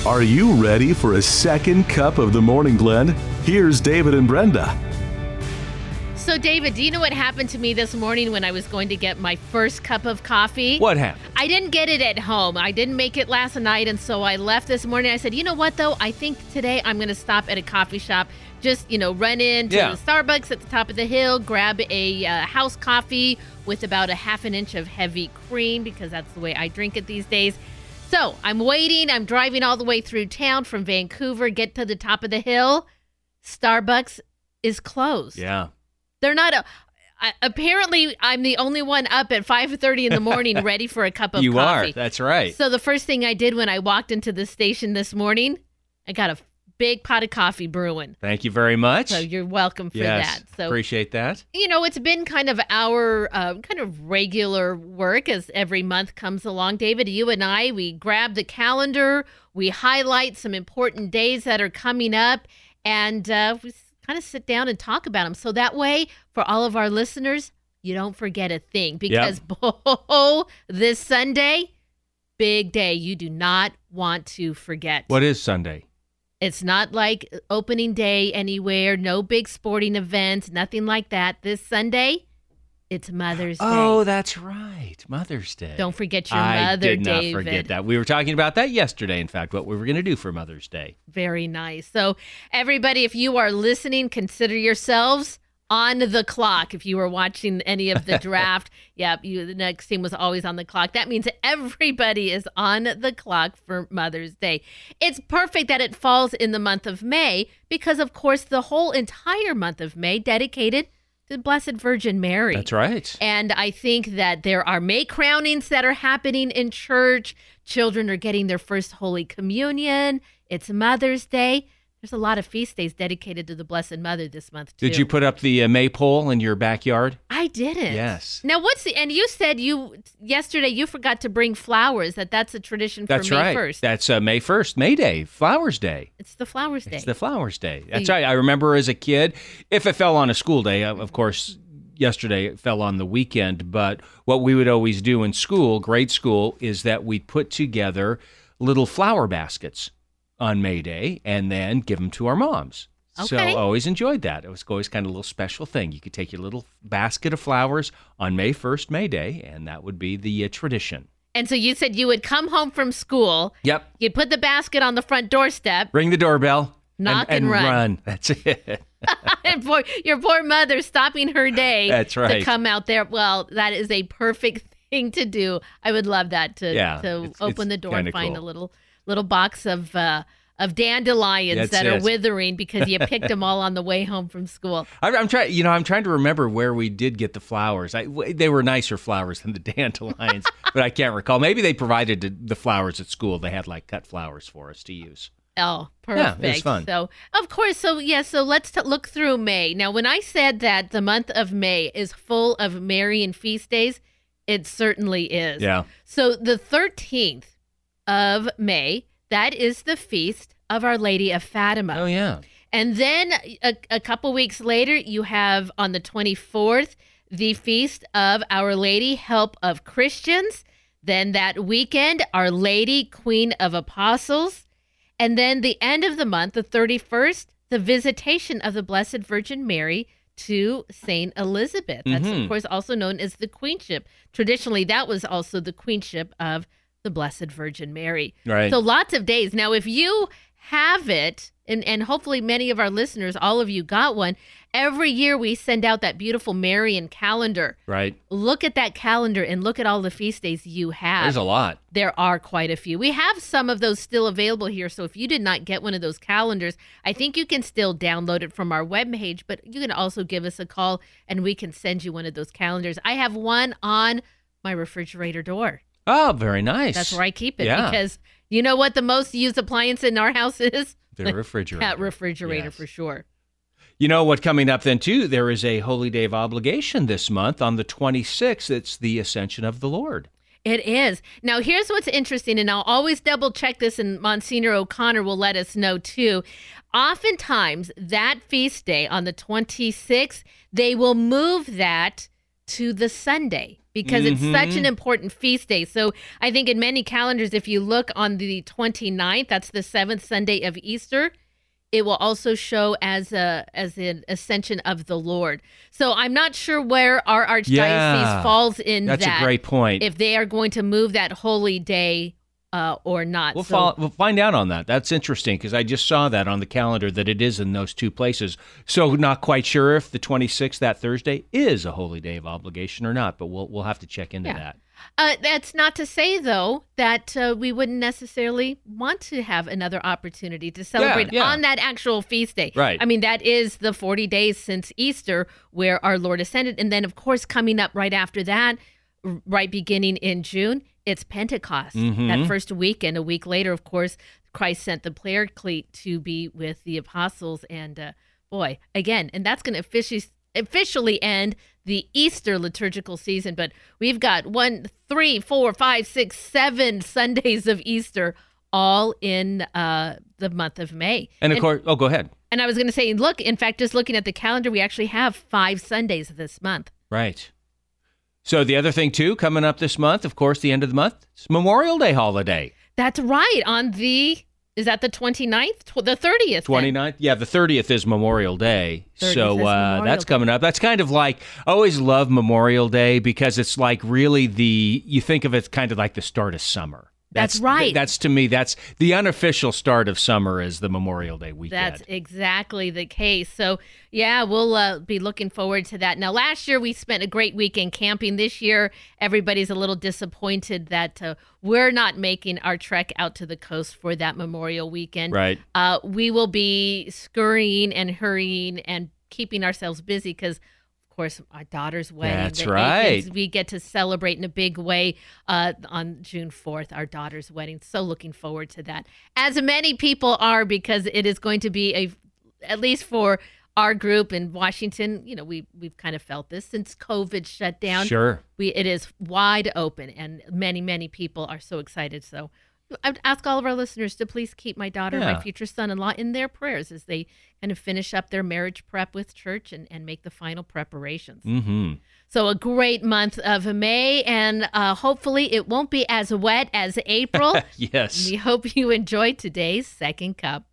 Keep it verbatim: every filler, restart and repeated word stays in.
Are you ready for a second cup of the Morning Blend? Here's David and Brenda. So, David, do you know what happened to me this morning when I was going to get my first cup of coffee? What happened? I didn't get it at home. I didn't make it last night, and so I left this morning. I said, you know what, though? I think today I'm going to stop at a coffee shop. Just, you know, run into Yeah. the Starbucks at the top of the hill, grab a uh, house coffee with about a half an inch of heavy cream, because that's the way I drink it these days. So I'm waiting. I'm driving all the way through town from Vancouver, get to the top of the hill. Starbucks is closed. Yeah. They're not. A, I, apparently, I'm the only one up at five thirty in the morning ready for a cup of you coffee. are. That's right. So the first thing I did when I walked into the station this morning, I got a big pot of coffee brewing. Thank you very much. So you're welcome for yes, that. So appreciate that. you know, it's been kind of our uh, kind of regular work as every month comes along. David, you and I, we grab the calendar, we highlight some important days that are coming up, and uh, we kind of sit down and talk about them. So that way, for all of our listeners, you don't forget a thing. Because, oh, this Sunday, big day. You do not want to forget. What is Sunday? It's not like opening day anywhere, no big sporting events, nothing like that. This Sunday, it's Mother's Day. Oh, that's right. Mother's Day. Don't forget your I mother, did not David. forget that. We were talking about that yesterday, in fact, what we were going to do for Mother's Day. Very nice. So, everybody, if you are listening, consider yourselves on the clock. If you were watching any of the draft, yep, you, the next team was always on the clock. That means everybody is on the clock for Mother's Day. It's perfect that it falls in the month of May because, of course, the whole entire month of May dedicated to the Blessed Virgin Mary. That's right. And I think that there are May crownings that are happening in church. Children are getting their first Holy Communion. It's Mother's Day. There's a lot of feast days dedicated to the Blessed Mother this month, too. Did you put up the uh, maypole in your backyard? I didn't. Yes. Now, what's the, and you said you, yesterday you forgot to bring flowers, that that's a tradition for That's May right. first. That's uh, May first, May Day, Flowers Day. It's the Flowers Day. It's the Flowers Day. That's you- right. I remember as a kid, if it fell on a school day, uh, of course, yesterday it fell on the weekend, but what we would always do in school, grade school, is that we'd put together little flower baskets on May Day and then give them to our moms. So I Okay. always enjoyed that. It was always kind of a little special thing. You could take your little basket of flowers on May first, May Day, and that would be the uh, tradition. And so you said you would come home from school, Yep. you'd put the basket on the front doorstep, Ring the doorbell. Knock and, and run. run. That's it. and poor, your poor mother stopping her day That's right. to come out there. Well, that is a perfect thing to do. I would love that to, Yeah, to it's- open it's the door and kinda find cool. a little little box of uh, of dandelions That's that are it. withering because you picked them all on the way home from school. I'm, I'm trying, you know, I'm trying to remember where we did get the flowers. I, w- they were nicer flowers than the dandelions, but I can't recall. Maybe they provided the- the flowers at school. They had like cut flowers for us to use. Oh, Yeah, perfect. it was fun. So, of course, so yeah, so let's t- look through May. Now, when I said that the month of May is full of Marian feast days, it certainly is. Yeah. So, the thirteenth of May, that is the feast of Our Lady of Fatima. Oh, yeah. And then a, a couple weeks later, you have on the twenty-fourth, the feast of Our Lady, Help of Christians. Then that weekend, Our Lady, Queen of Apostles. And then the end of the month, the thirty-first, the visitation of the Blessed Virgin Mary to Saint Elizabeth. That's, Mhm. of course, also known as the queenship. Traditionally, that was also the queenship of the Blessed Virgin Mary. Right. So lots of days. Now, if you have it, and, and hopefully many of our listeners, all of you got one, every year we send out that beautiful Marian calendar. Right. Look at that calendar and look at all the feast days you have. There's a lot. There are quite a few. We have some of those still available here. So if you did not get one of those calendars, I think you can still download it from our webpage, but you can also give us a call and we can send you one of those calendars. I have one on my refrigerator door. Oh, very nice. That's where I keep it Yeah. because you know what the most used appliance in our house is? The refrigerator. That refrigerator Yes. for sure. You know what coming up then, too? There is a Holy Day of Obligation this month on the twenty-sixth. It's the Ascension of the Lord. It is. Now, here's what's interesting, and I'll always double check this, and Monsignor O'Connor will let us know too. Oftentimes, that feast day on the twenty-sixth, they will move that to the Sunday. because Mhm. it's such an important feast day. So I think in many calendars, if you look on the twenty-ninth, that's the seventh Sunday of Easter, it will also show as a as an ascension of the Lord. So I'm not sure where our archdiocese Yeah. falls in That's that. a great point. If they are going to move that holy day uh, or not. We'll, So- follow, we'll find out on that. That's interesting because I just saw that on the calendar that it is in those two places. So not quite sure if the twenty-sixth, that Thursday, is a holy day of obligation or not, but we'll we'll have to check into Yeah. that. Uh, that's not to say, though, that uh, we wouldn't necessarily want to have another opportunity to celebrate yeah. on that actual feast day. Right. I mean, that is the forty days since Easter where our Lord ascended. And then, of course, coming up right after that, r- right beginning in June, it's Pentecost. Mhm. That first weekend, a week later, of course, Christ sent the Paraclete to be with the apostles. And uh, boy, again, and that's going to officially officially end the Easter liturgical season, but we've got one, three, four, five, six, seven Sundays of Easter all in uh, the month of May. And of course, oh, go ahead. And I was going to say, look, in fact, just looking at the calendar, we actually have five Sundays this month. Right. So the other thing, too, coming up this month, of course, the end of the month, it's Memorial Day holiday. That's right. On the, is that the twenty-ninth? Tw- the thirtieth. then. twenty-ninth? Yeah, the thirtieth is Memorial Day. thirtieth So is uh, Memorial that's Day. coming up. That's kind of like, I always love Memorial Day because it's like really the, you think of it kind of like the start of summer. That's right. That's to me, that's the unofficial start of summer is the Memorial Day weekend. That's exactly the case. So, yeah, we'll uh, be looking forward to that. Now, last year we spent a great weekend camping. This year, everybody's a little disappointed that uh, we're not making our trek out to the coast for that Memorial weekend. Right. Uh, we will be scurrying and hurrying and keeping ourselves busy because, of course, our daughter's wedding. That's the right. eighth, we get to celebrate in a big way uh, on June fourth, our daughter's wedding. So looking forward to that. As many people are, because it is going to be a, at least for our group in Washington, you know, we, we've kind of felt this since COVID shut down. Sure. We, it is wide open and many, many people are so excited. So I'd ask all of our listeners to please keep my daughter and Yeah. my future son-in-law in their prayers as they kind of finish up their marriage prep with church and, and make the final preparations. Mm-hmm. So a great month of May, and uh, hopefully it won't be as wet as April. Yes. We hope you enjoyed today's Second Cup.